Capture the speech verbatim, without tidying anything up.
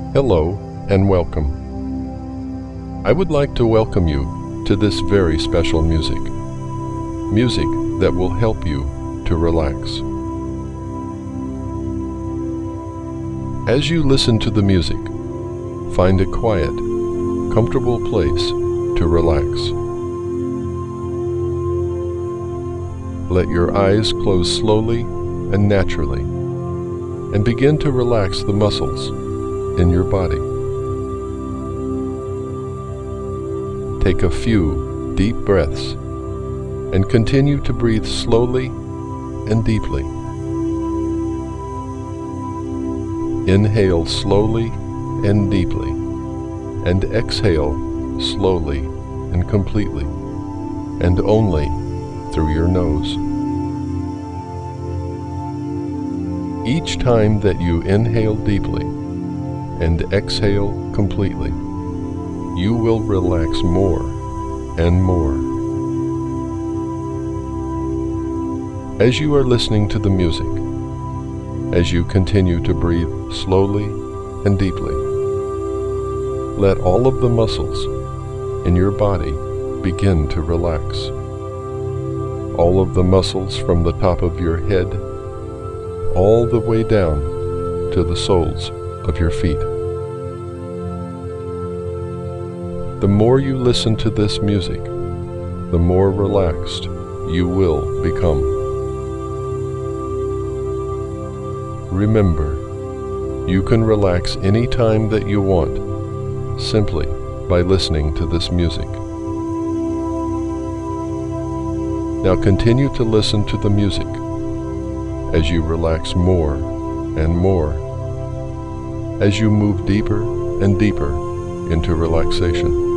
Hello and welcome. I would like to welcome you to this very special music. Music that will help you to relax. As you listen to the music, find a quiet, comfortable place to relax. Let your eyes close slowly and naturally, and begin to relax the muscles in your body. Take a few deep breaths and continue to breathe slowly and deeply. Inhale slowly and deeply, and exhale slowly and completely, and only through your nose. Each time that you inhale deeply and exhale completely, you will relax more and more. As you are listening to the music, as you continue to breathe slowly and deeply, let all of the muscles in your body begin to relax. All of the muscles from the top of your head, all the way down to the soles of your feet. The more you listen to this music, the more relaxed you will become. Remember, you can relax any time that you want simply by listening to this music. Now continue to listen to the music as you relax more and more, as you move deeper and deeper into relaxation.